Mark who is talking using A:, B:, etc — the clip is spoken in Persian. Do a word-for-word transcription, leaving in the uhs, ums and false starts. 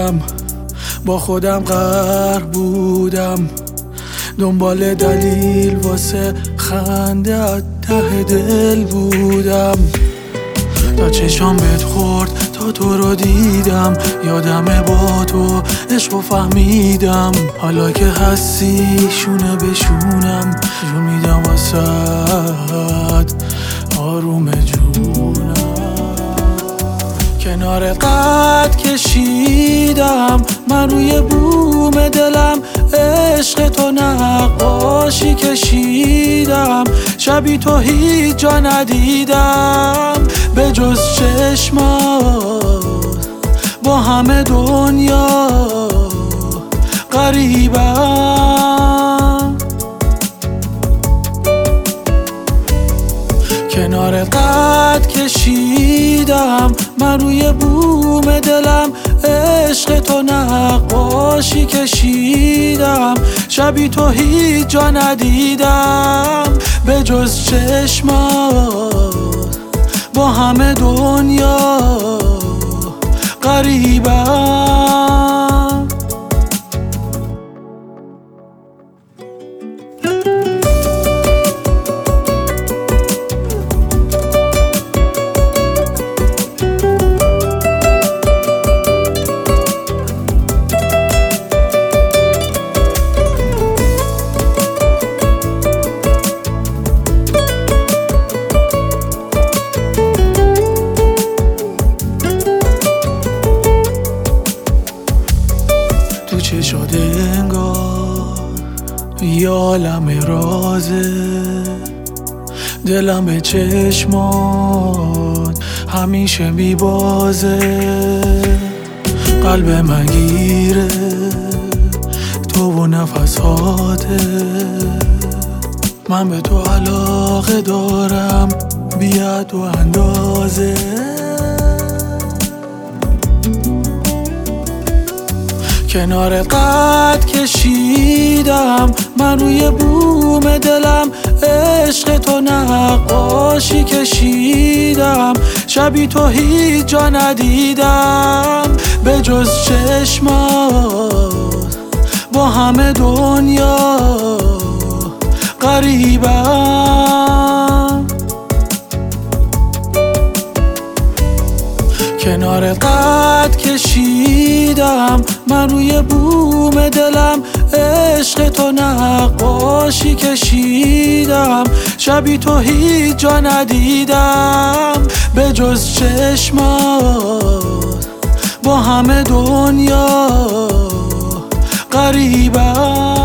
A: بودم، با خودم غرق بودم، دنبال دلیل واسه خنده از ته دل بودم. تا چشام بهت خورد، تا تو رو دیدم، یادمه با تو عشق و فهمیدم. حالا که هستی شونه به شونم، جون میدم واسد آروم جونم. کنار قد کشیدم من روی بوم دلم، عشق تو نقاشی کشیدم. شبی تو هیچ جا ندیدم به جز چشمات، با همه دنیا غریبم. کنار قد کشیدم من روی بوم دلم، عشق تو نقاشی کشیدم. شبی تو هیچ جا ندیدم به جز چشمات، با همه دنیا غریبم. تو چه شده انگار یه عالم رازه، دلم به چشمات همیشه میبازه. قلب من گیره تو و نفساته، من به تو علاقه دارم بیا تو اندازه. کنار قد کشیدم من روی بوم دلم، عشق تو نقاشی کشیدم. شبی تو هیچ جا ندیدم به جز چشمات، با همه دنیا غریبم. کنار قد کشیدم من روی بوم دلم، عشق تو نقاشی کشیدم. شبی تو هیچ جا ندیدم به جز چشمات، با همه دنیا غریبم.